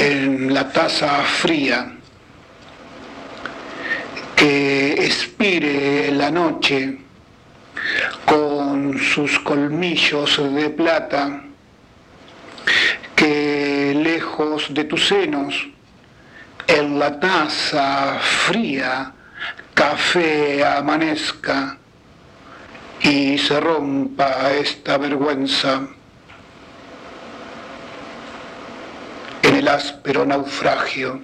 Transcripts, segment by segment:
en la taza fría, que expire la noche con sus colmillos de plata, que lejos de tus senos, en la taza fría, café amanezca y se rompa esta vergüenza. En el áspero naufragio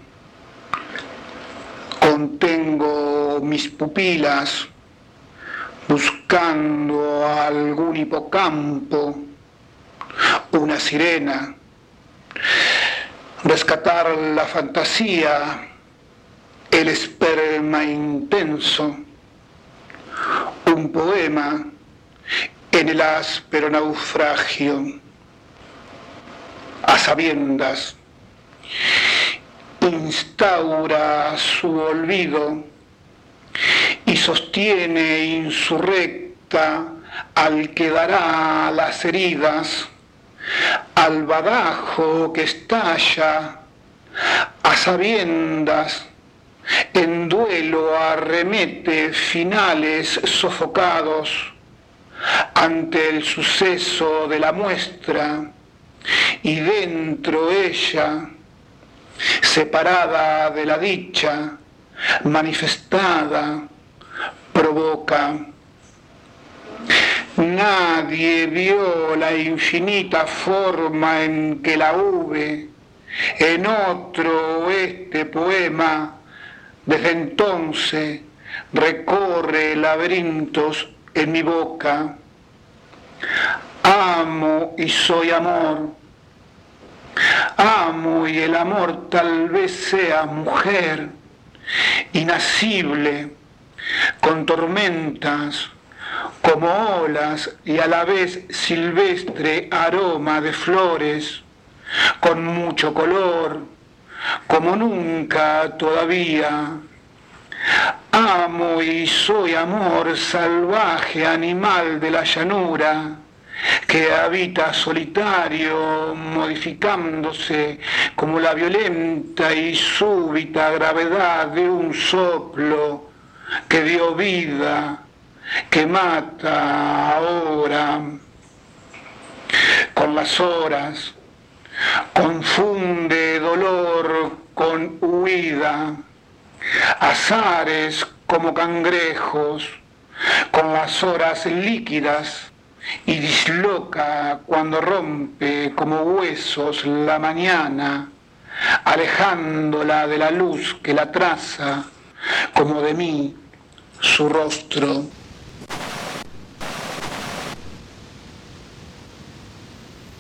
contengo mis pupilas buscando algún hipocampo, una sirena, rescatar la fantasía, el esperma intenso, un poema en el áspero naufragio, a sabiendas, instaura su olvido y sostiene insurrecta al que dará las heridas, al badajo que estalla, a sabiendas, en duelo arremete finales sofocados ante el suceso de la muestra, y dentro ella, separada de la dicha, manifestada, provoca. Nadie vio la infinita forma en que la hube en otro este poema. Desde entonces recorre laberintos en mi boca. Amo y soy amor. Amo y el amor tal vez sea mujer, inacible, con tormentas, como olas y a la vez silvestre aroma de flores, con mucho color, como nunca todavía. Amo y soy amor, salvaje animal de la llanura, que habita solitario, modificándose como la violenta y súbita gravedad de un soplo que dio vida, que mata ahora. Con las horas confunde dolor con huida, azares como cangrejos, con las horas líquidas, y disloca cuando rompe como huesos la mañana, alejándola de la luz que la traza, como de mí su rostro.